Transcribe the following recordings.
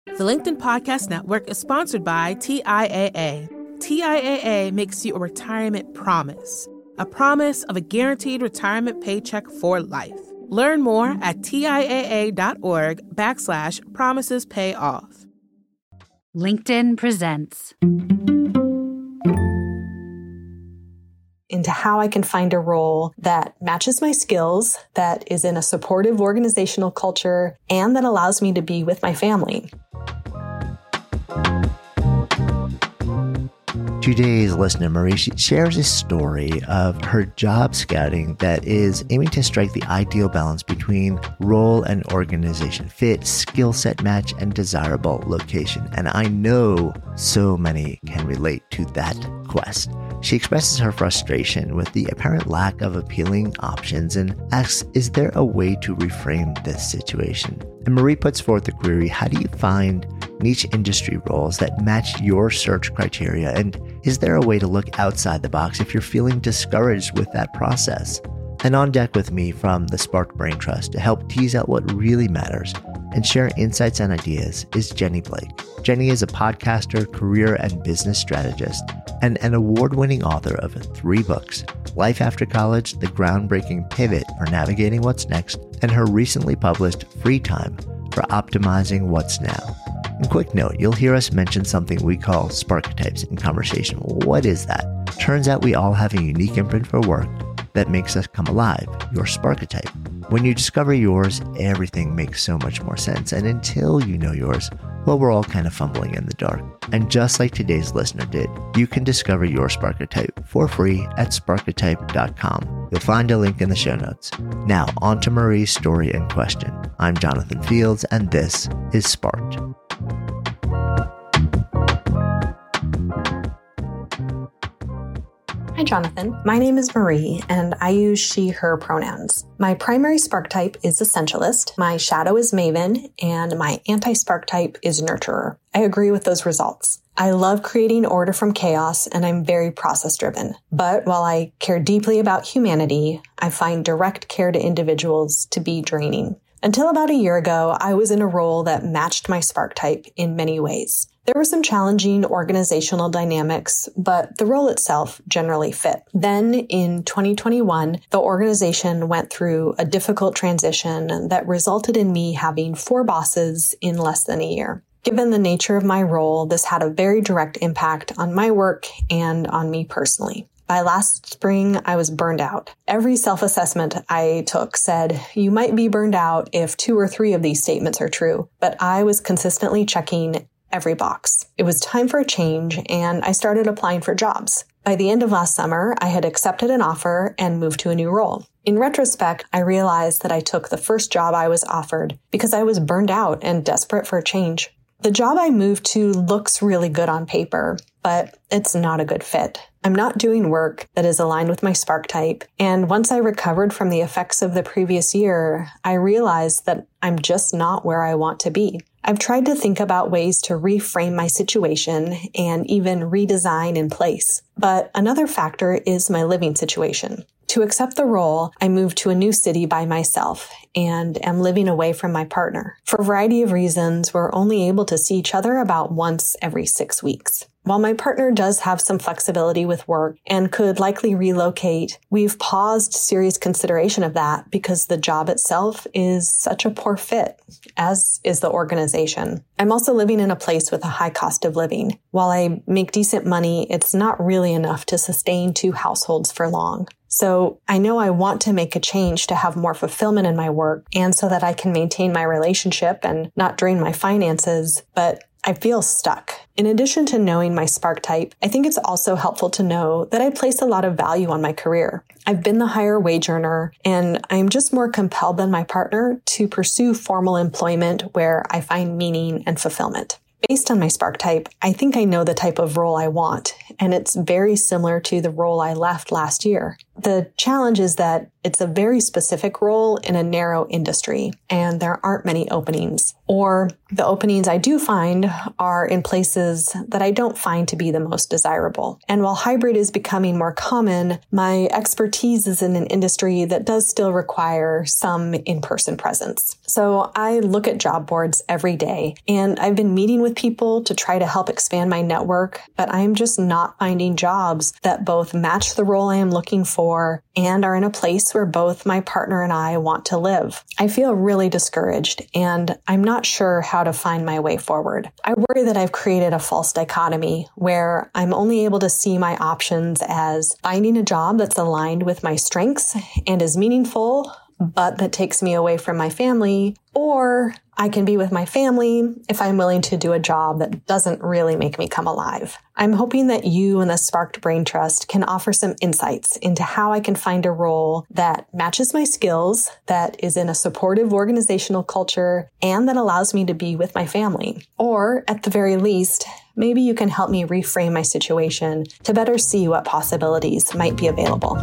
The LinkedIn Podcast Network is sponsored by TIAA. TIAA makes you a retirement promise, a promise of a guaranteed retirement paycheck for life. Learn more at TIAA.org/promises pay off. LinkedIn presents. Into how I can find a role that matches my skills, that is in a supportive organizational culture, and that allows me to be with my family. Today's listener, Marie, she shares a story of her job scouting that is aiming to strike the ideal balance between role and organization fit, skill set match, and desirable location. And I know so many can relate to that quest. She expresses her frustration with the apparent lack of appealing options and asks, is there a way to reframe this situation? And Marie puts forth the query, how do you find niche industry roles that match your search criteria? And is there a way to look outside the box if you're feeling discouraged with that process? And on deck with me from the Spark Brain Trust to help tease out what really matters and share insights and ideas is Jenny Blake. Jenny is a podcaster, career and business strategist, and an award-winning author of 3 books, Life After College, The Groundbreaking Pivot for Navigating What's Next, and her recently published Free Time for Optimizing What's Now. And quick note, you'll hear us mention something we call Sparketypes in conversation. What is that? Turns out we all have a unique imprint for work that makes us come alive, your Sparketype. When you discover yours, everything makes so much more sense. And until you know yours, well, we're all kind of fumbling in the dark. And just like today's listener did, you can discover your Sparketype for free at Sparketype.com. You'll find a link in the show notes. Now, on to Marie's story and question. I'm Jonathan Fields, and this is Sparked. Hi, Jonathan. My name is Marie, and I use she, her pronouns. My primary spark type is essentialist, my shadow is maven, and my anti-spark type is nurturer. I agree with those results. I love creating order from chaos, and I'm very process-driven. But while I care deeply about humanity, I find direct care to individuals to be draining. Until about a year ago, I was in a role that matched my spark type in many ways. There were some challenging organizational dynamics, but the role itself generally fit. Then in 2021, the organization went through a difficult transition that resulted in me having 4 bosses in less than a year. Given the nature of my role, this had a very direct impact on my work and on me personally. By last spring, I was burned out. Every self-assessment I took said, you might be burned out if 2 or 3 of these statements are true, but I was consistently checking every box. It was time for a change, and I started applying for jobs. By the end of last summer, I had accepted an offer and moved to a new role. In retrospect, I realized that I took the first job I was offered because I was burned out and desperate for a change. The job I moved to looks really good on paper, but it's not a good fit. I'm not doing work that is aligned with my spark type, and once I recovered from the effects of the previous year, I realized that I'm just not where I want to be. I've tried to think about ways to reframe my situation and even redesign in place. But another factor is my living situation. To accept the role, I moved to a new city by myself and am living away from my partner. For a variety of reasons, we're only able to see each other about once every 6 weeks. While my partner does have some flexibility with work and could likely relocate, we've paused serious consideration of that because the job itself is such a poor fit, as is the organization. I'm also living in a place with a high cost of living. While I make decent money, it's not really enough to sustain 2 households for long. So I know I want to make a change to have more fulfillment in my work and so that I can maintain my relationship and not drain my finances, but I feel stuck. In addition to knowing my spark type, I think it's also helpful to know that I place a lot of value on my career. I've been the higher wage earner, and I'm just more compelled than my partner to pursue formal employment where I find meaning and fulfillment. Based on my spark type, I think I know the type of role I want, and it's very similar to the role I left last year. The challenge is that it's a very specific role in a narrow industry, and there aren't many openings. Or the openings I do find are in places that I don't find to be the most desirable. And while hybrid is becoming more common, my expertise is in an industry that does still require some in-person presence. So I look at job boards every day, and I've been meeting with people to try to help expand my network, but I'm just not finding jobs that both match the role I am looking for and are in a place where both my partner and I want to live. I feel really discouraged, and I'm not sure how to find my way forward. I worry that I've created a false dichotomy where I'm only able to see my options as finding a job that's aligned with my strengths and is meaningful, but that takes me away from my family, or I can be with my family if I'm willing to do a job that doesn't really make me come alive. I'm hoping that you and the Sparked Brain Trust can offer some insights into how I can find a role that matches my skills, that is in a supportive organizational culture, and that allows me to be with my family. Or at the very least, maybe you can help me reframe my situation to better see what possibilities might be available.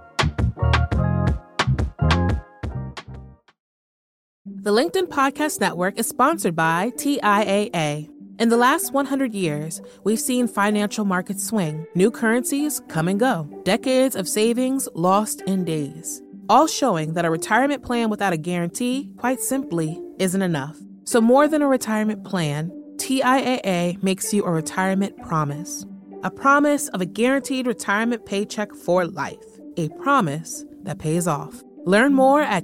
The LinkedIn Podcast Network is sponsored by TIAA. In the last 100 years, we've seen financial markets swing, new currencies come and go, decades of savings lost in days, all showing that a retirement plan without a guarantee, quite simply, isn't enough. So more than a retirement plan, TIAA makes you a retirement promise. A promise of a guaranteed retirement paycheck for life. A promise that pays off. Learn more at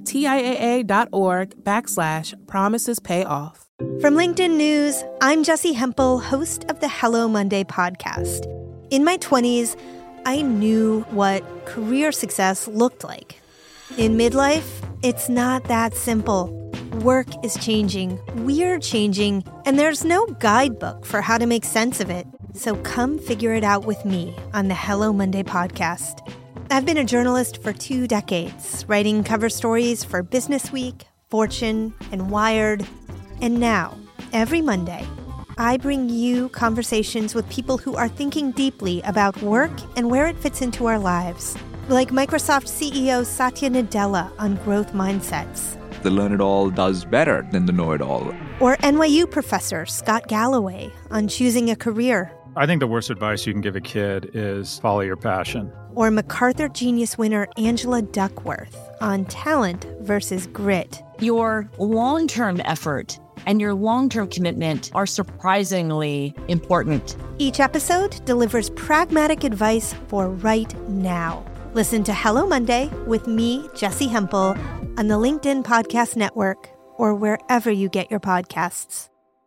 TIAA.org/promisespayoff. From LinkedIn News, I'm Jessie Hempel, host of the Hello Monday podcast. In my 20s, I knew what career success looked like. In midlife, it's not that simple. Work is changing, we're changing, and there's no guidebook for how to make sense of it. So come figure it out with me on the Hello Monday podcast. I've been a journalist for 2 decades, writing cover stories for Business Week, Fortune, and Wired. And now, every Monday, I bring you conversations with people who are thinking deeply about work and where it fits into our lives. Like Microsoft CEO Satya Nadella on growth mindsets. The learn-it-all does better than the know-it-all. Or NYU professor Scott Galloway on choosing a career. I think the worst advice you can give a kid is follow your passion. Or MacArthur Genius winner Angela Duckworth on talent versus grit. Your long-term effort and your long-term commitment are surprisingly important. Each episode delivers pragmatic advice for right now. Listen to Hello Monday with me, Jessie Hempel, on the LinkedIn Podcast Network or wherever you get your podcasts.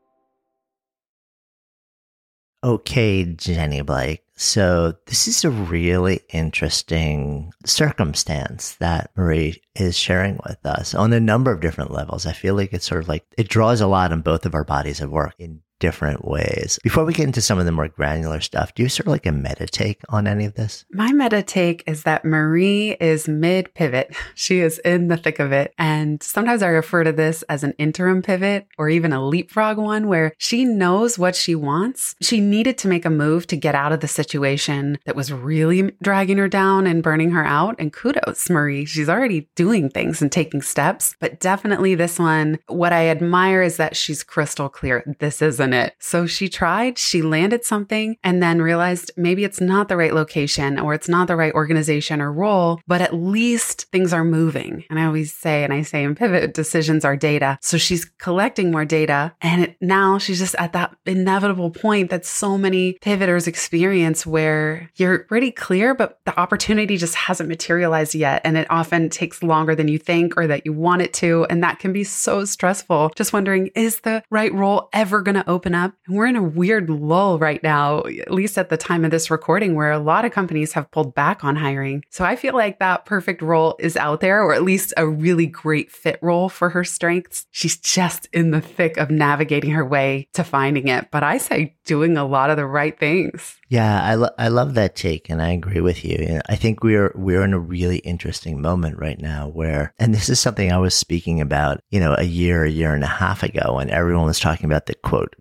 Okay, Jenny Blake. So this is a really interesting circumstance that Marie is sharing with us on a number of different levels. I feel like it's sort of like it draws a lot on both of our bodies of work in different ways. Before we get into some of the more granular stuff, do you sort of like a meta take on any of this? My meta take is that Marie is mid-pivot. She is in the thick of it. And sometimes I refer to this as an interim pivot or even a leapfrog one where she knows what she wants. She needed to make a move to get out of the situation that was really dragging her down and burning her out. And kudos, Marie. She's already doing things and taking steps. But definitely this one, what I admire is that she's crystal clear. This isn't it. So she tried, she landed something, and then realized maybe it's not the right location or it's not the right organization or role, but at least things are moving. And I always say, and I say in Pivot, decisions are data. So she's collecting more data. And now she's just at that inevitable point that so many pivoters experience where you're pretty clear, but the opportunity just hasn't materialized yet. And it often takes longer than you think or that you want it to. And that can be so stressful. Just wondering, is the right role ever going to open up? And we're in a weird lull right now, at least at the time of this recording, where a lot of companies have pulled back on hiring. So I feel like that perfect role is out there, or at least a really great fit role for her strengths. She's just in the thick of navigating her way to finding it. But I say doing a lot of the right things. Yeah, I love that take, and I agree with you. And I think we're in a really interesting moment right now where, and this is something I was speaking about, a year and a half ago when everyone was talking about the quote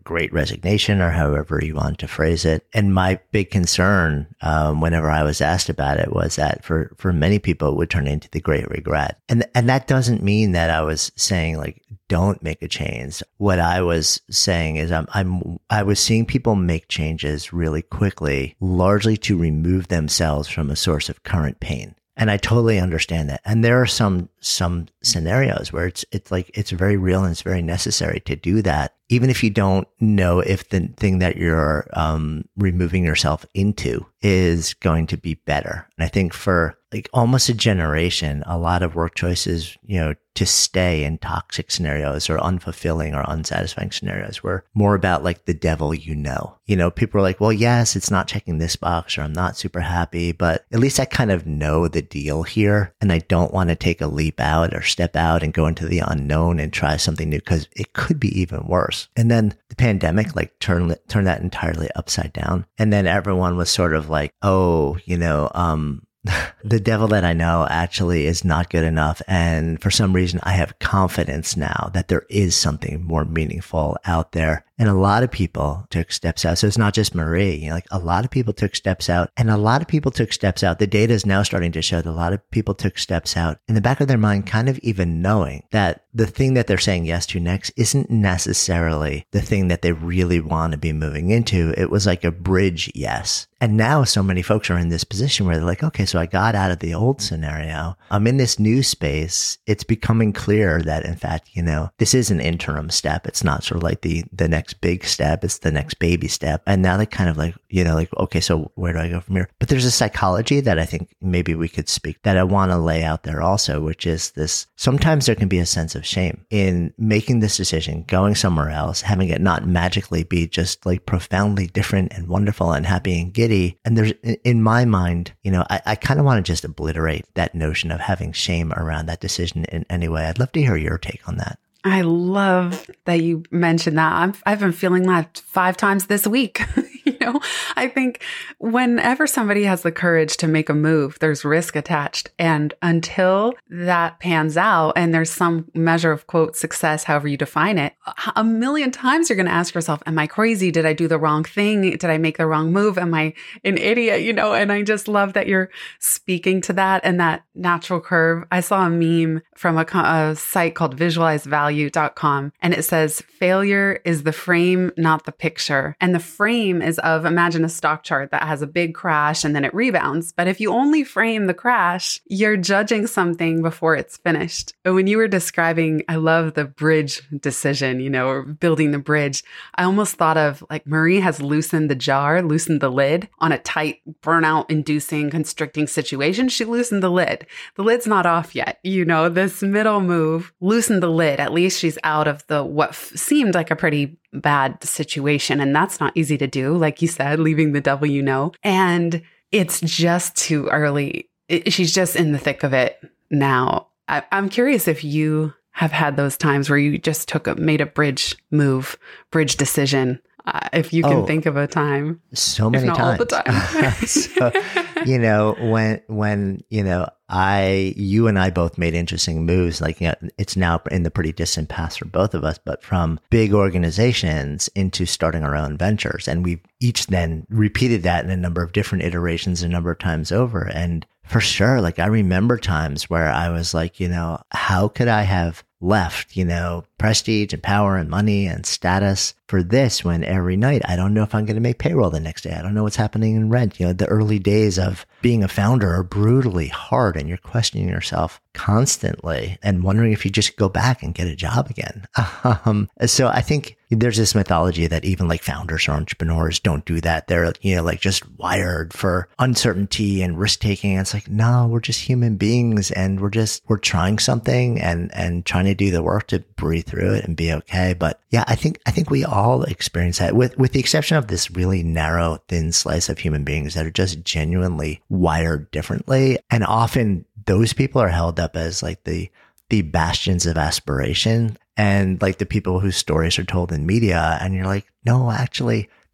great resignation or however you want to phrase it. And my big concern, whenever I was asked about it, was that for many people, it would turn into the great regret. And that doesn't mean that I was saying like, don't make a change. What I was saying is I was seeing people make changes really quickly, largely to remove themselves from a source of current pain. And I totally understand that. And there are some scenarios where it's very real and it's very necessary to do that, even if you don't know if the thing that you're removing yourself into is going to be better. And I think for like almost a generation, a lot of work choices, to stay in toxic scenarios or unfulfilling or unsatisfying scenarios were more about like the devil, people are like, well, yes, it's not checking this box or I'm not super happy, but at least I kind of know the deal here. And I don't want to take a leap out or step out and go into the unknown and try something new because it could be even worse. And then the pandemic like turned that entirely upside down. And then everyone was sort of like, oh, the devil that I know actually is not good enough. And for some reason, I have confidence now that there is something more meaningful out there. And a lot of people took steps out. So it's not just Marie, a lot of people took steps out and a lot of people took steps out. The data is now starting to show that a lot of people took steps out in the back of their mind, kind of even knowing that the thing that they're saying yes to next isn't necessarily the thing that they really want to be moving into. It was like a bridge yes. And now so many folks are in this position where they're like, okay, so I got out of the old scenario. I'm in this new space. It's becoming clear that in fact, this is an interim step. It's not sort of like the next big step. It's the next baby step. And now they kind of like, okay, so where do I go from here? But there's a psychology that I think maybe we could speak that I want to lay out there also, which is this, sometimes there can be a sense of shame in making this decision, going somewhere else, having it not magically be just like profoundly different and wonderful and happy and giddy. And there's, in my mind, I kind of want to just obliterate that notion of having shame around that decision in any way. I'd love to hear your take on that. I love that you mentioned that. I've been feeling that 5 times this week. I think whenever somebody has the courage to make a move, there's risk attached. And until that pans out and there's some measure of quote success, however you define it, a million times you're going to ask yourself, am I crazy? Did I do the wrong thing? Did I make the wrong move? Am I an idiot? And I just love that you're speaking to that and that natural curve. I saw a meme from a site called visualizevalue.com and it says, failure is the frame, not the picture. And the frame is imagine a stock chart that has a big crash and then it rebounds. But if you only frame the crash, you're judging something before it's finished. But when you were describing, I love the bridge decision, or building the bridge, I almost thought of like Marie has loosened the lid on a tight burnout inducing, constricting situation. She loosened the lid. The lid's not off yet. This middle move loosened the lid. At least she's out of what seemed like a pretty bad situation. And that's not easy to do. Like you said, leaving the devil, and it's just too early. She's just in the thick of it now. I'm curious if you have had those times where you just made a bridge decision. If you can think of a time. So many times. All the time. So, when you and I both made interesting moves, like, it's now in the pretty distant past for both of us, but from big organizations into starting our own ventures. And we've each then repeated that in a number of different iterations a number of times over. And for sure, like I remember times where I was like, how could I have left, prestige and power and money and status for this when every night I don't know if I'm going to make payroll the next day. I don't know what's happening in rent. The early days of being a founder are brutally hard and you're questioning yourself constantly and wondering if you just go back and get a job again. So I think there's this mythology that even like founders or entrepreneurs don't do that. They're, like just wired for uncertainty and risk taking. It's like, no, we're just human beings and we're trying something and trying to do the work to breathe through it and be okay. But yeah, I think we all experience that with the exception of this really narrow, thin slice of human beings that are just genuinely wired differently. And often those people are held up as like the bastions of aspiration and like the people whose stories are told in media. And you're like, no, actually,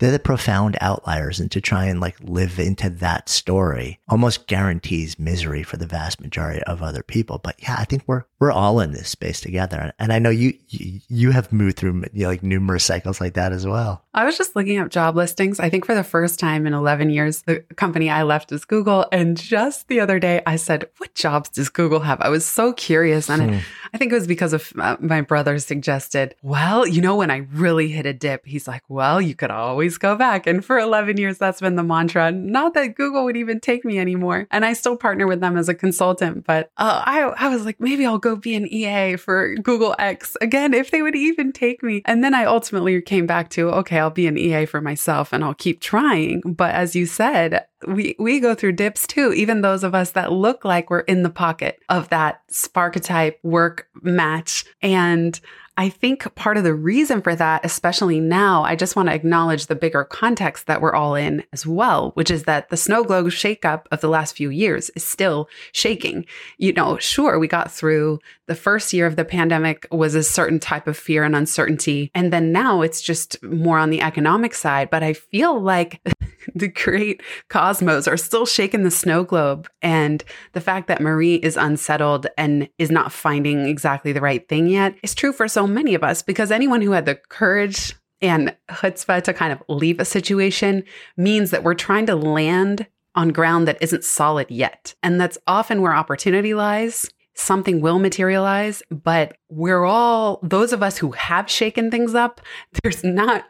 they're the profound outliers. And to try and like live into that story almost guarantees misery for the vast majority of other people. But yeah, I think we're all in this space together. And I know you have moved through like numerous cycles like that as well. I was just looking up job listings. I think for the first time in 11 years, the company I left is Google. And just the other day, I said, what jobs does Google have? I was so curious. And I think it was because of my brother suggested, well, when I really hit a dip, he's like, well, you could always go back. And for 11 years, that's been the mantra. Not that Google would even take me anymore. And I still partner with them as a consultant. But I was like, maybe I'll go be an EA for Google X again, if they would even take me. And then I ultimately came back to, okay, I'll be an EA for myself and I'll keep trying. But as you said, we go through dips too, even those of us that look like we're in the pocket of that Sparketype work match. And I think part of the reason for that, especially now, I just want to acknowledge the bigger context that we're all in as well, which is that the snow globe shakeup of the last few years is still shaking. Sure, we got through the first year of the pandemic was a certain type of fear and uncertainty. And then now it's just more on the economic side. But I feel like the great cosmos are still shaking the snow globe. And the fact that Marie is unsettled and is not finding exactly the right thing yet is true for so many of us, because anyone who had the courage and chutzpah to kind of leave a situation means that we're trying to land on ground that isn't solid yet. And that's often where opportunity lies. Something will materialize, but we're all, those of us who have shaken things up, there's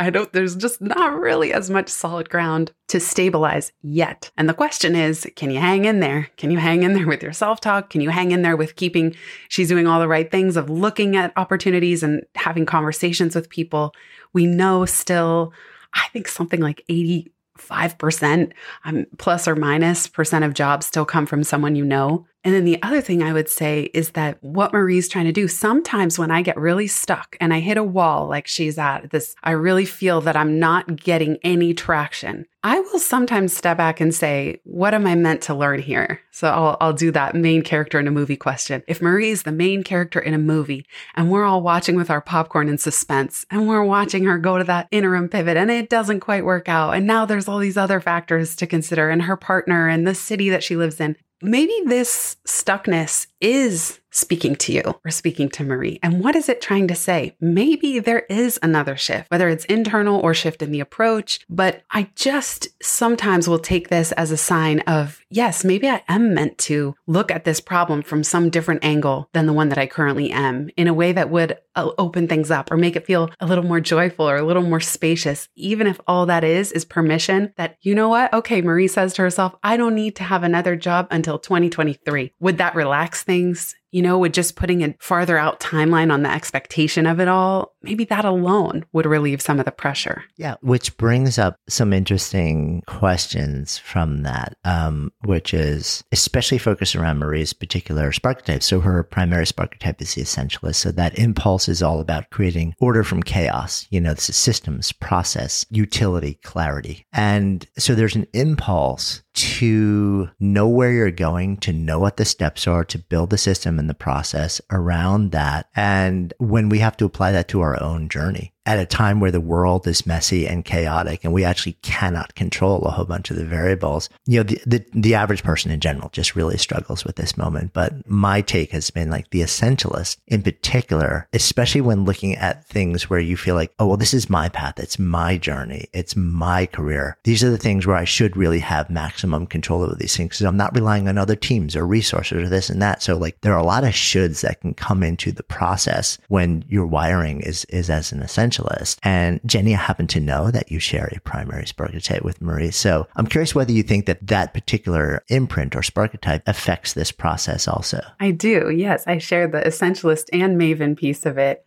just not really as much solid ground to stabilize yet. And the question is, can you hang in there? Can you hang in there with your self-talk? Can you hang in there with keeping, she's doing all the right things of looking at opportunities and having conversations with people? We know still, I think something like 85%, plus or minus percent of jobs still come from someone you know. And then the other thing I would say is that what Marie's trying to do, sometimes when I get really stuck and I hit a wall like she's at this, I really feel that I'm not getting any traction. I will sometimes step back and say, what am I meant to learn here? So I'll do that main character in a movie question. If Marie's the main character in a movie and we're all watching with our popcorn in suspense and we're watching her go to that interim pivot and it doesn't quite work out. And now there's all these other factors to consider and her partner and the city that she lives in. Maybe this stuckness is speaking to you or speaking to Marie. And what is it trying to say? Maybe there is another shift, whether it's internal or shift in the approach. But I just sometimes will take this as a sign of, yes, maybe I am meant to look at this problem from some different angle than the one that I currently am, in a way that would open things up or make it feel a little more joyful or a little more spacious, even if all that is permission that, you know what? Okay, Marie says to herself, I don't need to have another job until 2023. Would that relax things? With just putting a farther out timeline on the expectation of it all, maybe that alone would relieve some of the pressure. Yeah, which brings up some interesting questions from that, which is especially focused around Marie's particular Sparketype. So her primary Sparketype is the essentialist. So that impulse is all about creating order from chaos. This is systems, process, utility, clarity. And so there's an impulse to know where you're going, to know what the steps are, to build the system and the process around that. And when we have to apply that to our own journey at a time where the world is messy and chaotic and we actually cannot control a whole bunch of the variables, the average person in general just really struggles with this moment. But my take has been like the essentialist in particular, especially when looking at things where you feel like, oh, well, this is my path. It's my journey. It's my career. These are the things where I should really have maximum control over these things because I'm not relying on other teams or resources or this and that. So like there are a lot of shoulds that can come into the process when your wiring is as an essentialist. And Jenny, I happen to know that you share a primary Sparketype with Marie. So I'm curious whether you think that particular imprint or Sparketype affects this process also. I do. Yes. I share the essentialist and Maven piece of it.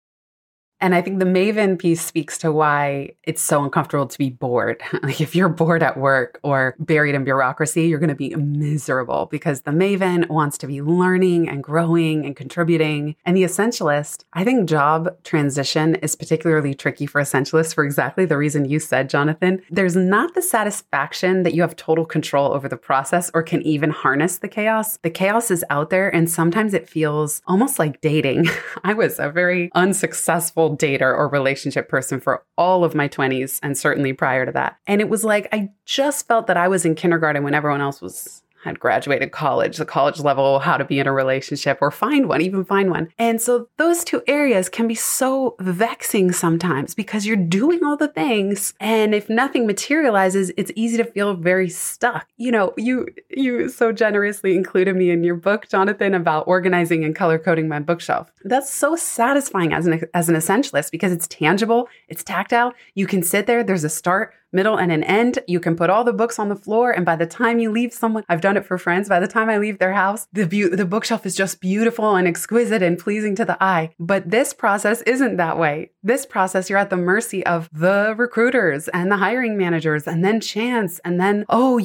And I think the Maven piece speaks to why it's so uncomfortable to be bored. Like if you're bored at work or buried in bureaucracy, you're going to be miserable because the Maven wants to be learning and growing and contributing. And the essentialist, I think job transition is particularly tricky for essentialists for exactly the reason you said, Jonathan. There's not the satisfaction that you have total control over the process or can even harness the chaos. The chaos is out there and sometimes it feels almost like dating. I was a very unsuccessful successful dater or relationship person for all of my 20s and certainly prior to that. And it was like, I just felt that I was in kindergarten when everyone else had graduated college, the college level, how to be in a relationship or find one. And so those two areas can be so vexing sometimes because you're doing all the things. And if nothing materializes, it's easy to feel very stuck. You know, you so generously included me in your book, Jonathan, about organizing and color coding my bookshelf. That's so satisfying as an essentialist because it's tangible, it's tactile. You can sit there, there's a start, middle, and an end. You can put all the books on the floor. And by the time you leave I've done it for friends, by the time I leave their house, the bookshelf is just beautiful and exquisite and pleasing to the eye. But this process isn't that way. This process, you're at the mercy of the recruiters and the hiring managers and then chance. And then,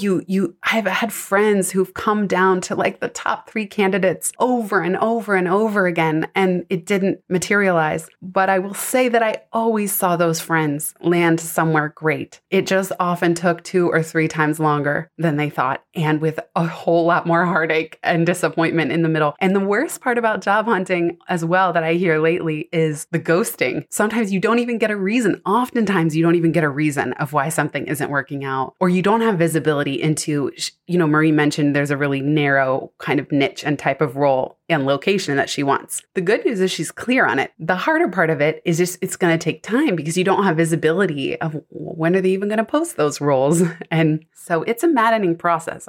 I've had friends who've come down to like the top 3 candidates over and over and over again, and it didn't materialize. But I will say that I always saw those friends land somewhere great. It just often took 2 or 3 times longer than they thought, and with a whole lot more heartache and disappointment in the middle. And the worst part about job hunting as well that I hear lately is the ghosting. Sometimes you don't even get a reason. Oftentimes you don't even get a reason of why something isn't working out, or you don't have visibility into, Marie mentioned there's a really narrow kind of niche and type of role and location that she wants. The good news is she's clear on it. The harder part of it is just it's going to take time because you don't have visibility of when are they even going to post those roles. And so it's a maddening process.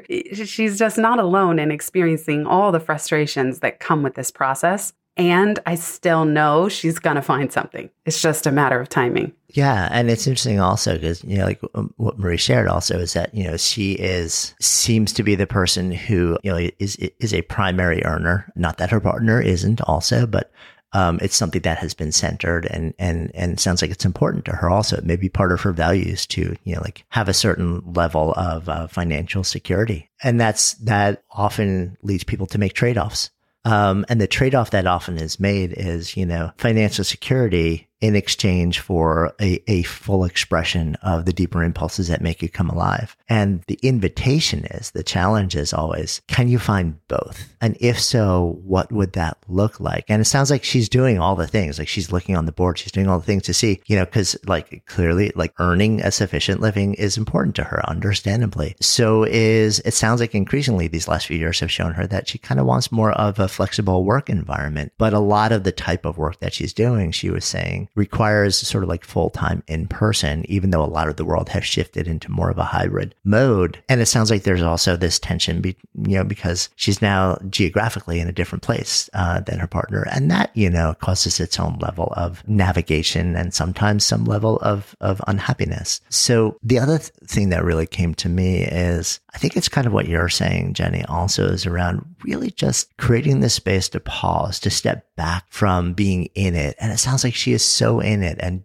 She's just not alone in experiencing all the frustrations that come with this process. And I still know she's going to find something. It's just a matter of timing. Yeah. And it's interesting also because, what Marie shared also is that, she seems to be the person who, is a primary earner. Not that her partner isn't also, but it's something that has been centered and sounds like it's important to her also. It may be part of her values to, have a certain level of financial security. And that often leads people to make trade-offs. And the trade-off that often is made is, financial security in exchange for a full expression of the deeper impulses that make you come alive. And the invitation is, the challenge is always, can you find both? And if so, what would that look like? And it sounds like she's doing all the things, like she's looking on the board, she's doing all the things to see, because clearly earning a sufficient living is important to her, understandably. So it sounds like increasingly these last few years have shown her that she kind of wants more of a flexible work environment. But a lot of the type of work that she's doing, she was saying, requires sort of full-time in person, even though a lot of the world has shifted into more of a hybrid mode. And it sounds like there's also this tension, because she's now geographically in a different place than her partner. And that, causes its own level of navigation and sometimes some level of unhappiness. So the other thing that really came to me is, I think it's kind of what you're saying, Jenny, also is around really just creating the space to pause, to step back from being in it. And it sounds like she is so in it and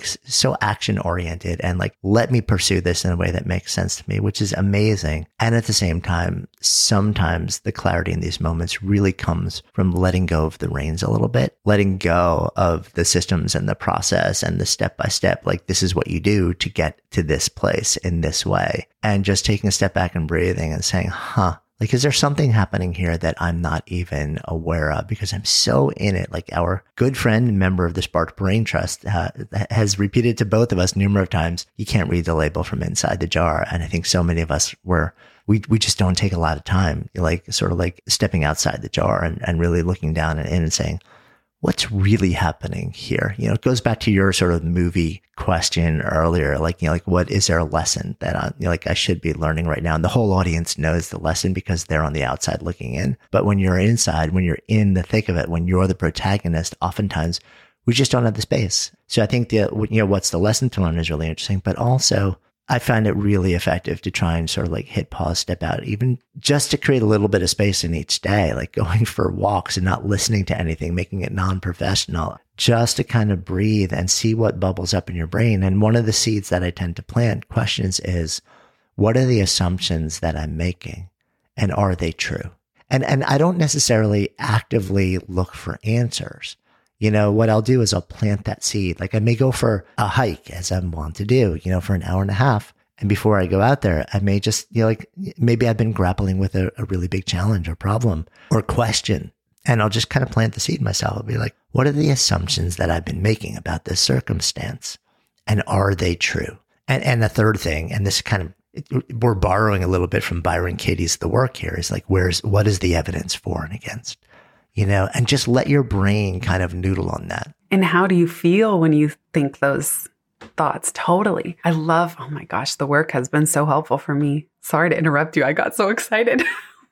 so action oriented and let me pursue this in a way that makes sense to me, which is amazing. And at the same time, sometimes the clarity in these moments really comes from letting go of the reins a little bit, letting go of the systems and the process and the step by step, this is what you do to get to this place in this way. And just taking a step back and breathing and saying, is there something happening here that I'm not even aware of because I'm so in it? Our good friend and member of the Spark Brain Trust has repeated to both of us numerous times, you can't read the label from inside the jar. And I think so many of us we just don't take a lot of time, stepping outside the jar and really looking down and saying, what's really happening here? It goes back to your sort of movie question earlier, what is there a lesson that I should be learning right now? And the whole audience knows the lesson because they're on the outside looking in. But when you're inside, when you're in the thick of it, when you're the protagonist, oftentimes we just don't have the space. So I think what's the lesson to learn is really interesting, but also I find it really effective to try and sort of hit pause, step out, even just to create a little bit of space in each day, going for walks and not listening to anything, making it non-professional, just to kind of breathe and see what bubbles up in your brain. And one of the seeds that I tend to plant questions is, what are the assumptions that I'm making? And are they true? And I don't necessarily actively look for answers. What I'll do is I'll plant that seed. I may go for a hike, as I'm wont to do, for an hour and a half. And before I go out there, I may just, maybe I've been grappling with a really big challenge or problem or question And I'll just kind of plant the seed myself. I'll be like, what are the assumptions that I've been making about this circumstance? And are they true? And the third thing, and this kind of, we're borrowing a little bit from Byron Katie's The Work here, is like, what is the evidence for and against? And just let your brain kind of noodle on that. And how do you feel when you think those thoughts? Totally. I love, oh my gosh, The Work has been so helpful for me. Sorry to interrupt you. I got so excited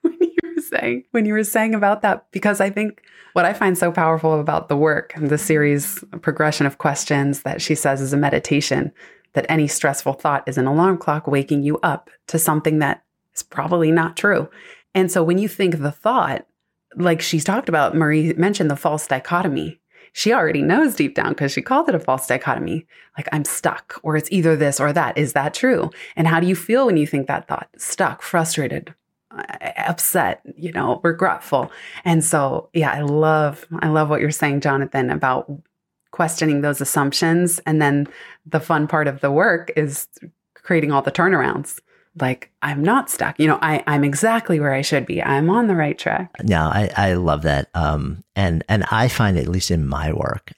when you were saying about that, because I think what I find so powerful about The Work and the series progression of questions that she says is a meditation, that any stressful thought is an alarm clock waking you up to something that is probably not true. And so when you think the thought, like she's talked about, Marie mentioned the false dichotomy. She already knows deep down, because she called it a false dichotomy. Like, I'm stuck, or it's either this or that. Is that true? And how do you feel when you think that thought? Stuck, frustrated, upset, regretful. And so, yeah, I love what you're saying, Jonathan, about questioning those assumptions. And then the fun part of the work is creating all the turnarounds. Like, I'm not stuck. I'm exactly where I should be. I'm on the right track. No, I love that. And I find, at least in my work,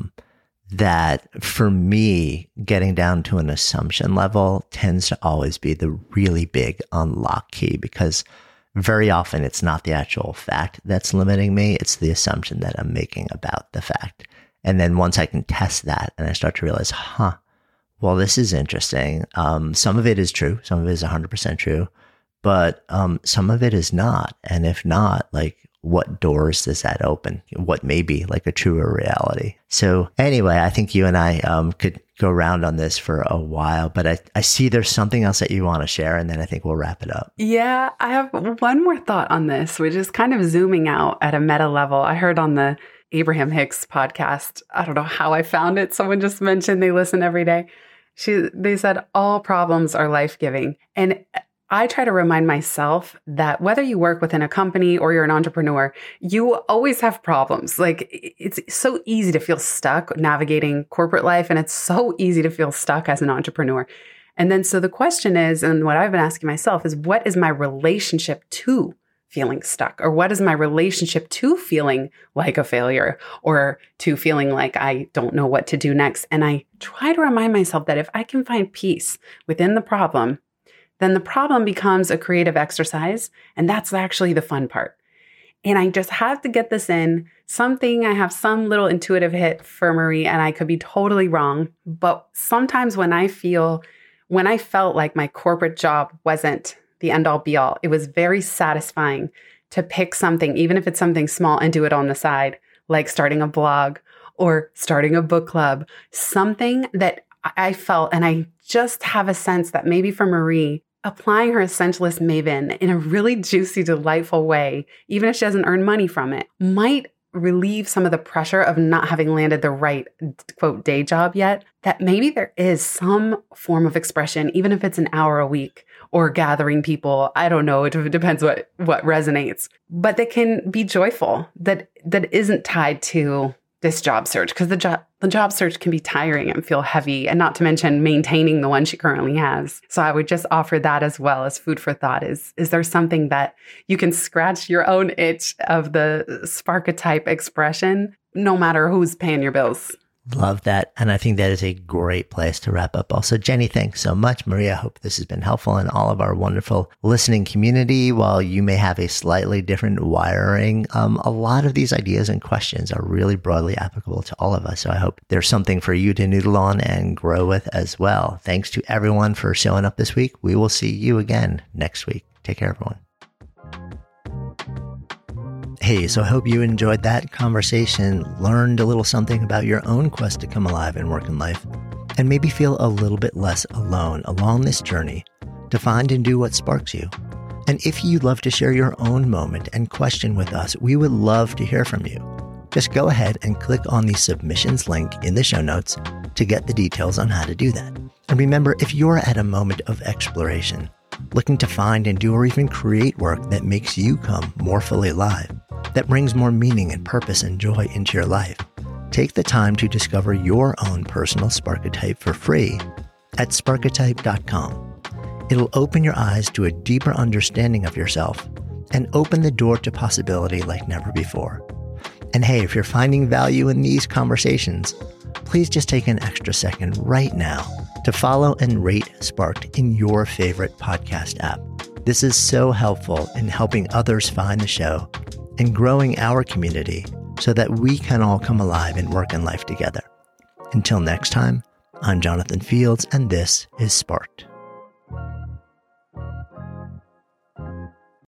that for me, getting down to an assumption level tends to always be the really big unlock key, because very often it's not the actual fact that's limiting me. It's the assumption that I'm making about the fact. And then once I can test that and I start to realize, well, this is interesting. Some of it is true. Some of it is 100% true, but some of it is not. And if not, like, what doors does that open? What may be like a truer reality? So anyway, I think you and I could go around on this for a while, but I see there's something else that you want to share, and then I think we'll wrap it up. Yeah, I have one more thought on this, which is kind of zooming out at a meta level. I heard on the Abraham Hicks podcast, I don't know how I found it. Someone just mentioned they listen every day. They said all problems are life-giving. And I try to remind myself that whether you work within a company or you're an entrepreneur, you always have problems. Like, it's so easy to feel stuck navigating corporate life, and it's so easy to feel stuck as an entrepreneur. And then so the question is, and what I've been asking myself is, what is my relationship to feeling stuck? Or what is my relationship to feeling like a failure, or to feeling like I don't know what to do next? And I try to remind myself that if I can find peace within the problem, then the problem becomes a creative exercise. And that's actually the fun part. And I just have to get this in. I have some little intuitive hit for Marie, and I could be totally wrong. But sometimes when I felt like my corporate job wasn't the end all be all, it was very satisfying to pick something, even if it's something small, and do it on the side, like starting a blog or starting a book club, something that I felt, and I just have a sense that maybe for Marie, applying her Essentialist Maven in a really juicy, delightful way, even if she doesn't earn money from it, might relieve some of the pressure of not having landed the right, quote, day job yet, that maybe there is some form of expression, even if it's an hour a week or gathering people. I don't know. It depends what resonates, but that can be joyful, that isn't tied to this job search, because the job search can be tiring and feel heavy, and not to mention maintaining the one she currently has. So I would just offer that as well as food for thought. Is there something that you can scratch your own itch of the Sparketype expression, no matter who's paying your bills? Love that. And I think that is a great place to wrap up. Also, Jenny, thanks so much. Maria, I hope this has been helpful, in all of our wonderful listening community. While you may have a slightly different wiring, a lot of these ideas and questions are really broadly applicable to all of us. So I hope there's something for you to noodle on and grow with as well. Thanks to everyone for showing up this week. We will see you again next week. Take care, everyone. Hey, so I hope you enjoyed that conversation, learned a little something about your own quest to come alive in work and life, and maybe feel a little bit less alone along this journey to find and do what sparks you. And if you'd love to share your own moment and question with us, we would love to hear from you. Just go ahead and click on the submissions link in the show notes to get the details on how to do that. And remember, if you're at a moment of exploration, looking to find and do or even create work that makes you come more fully alive, that brings more meaning and purpose and joy into your life, take the time to discover your own personal Sparketype for free at Sparketype.com. It'll open your eyes to a deeper understanding of yourself and open the door to possibility like never before. And hey, if you're finding value in these conversations, please just take an extra second right now to follow and rate Sparked in your favorite podcast app. This is so helpful in helping others find the show and growing our community so that we can all come alive in work and life together. Until next time, I'm Jonathan Fields, and this is Sparked.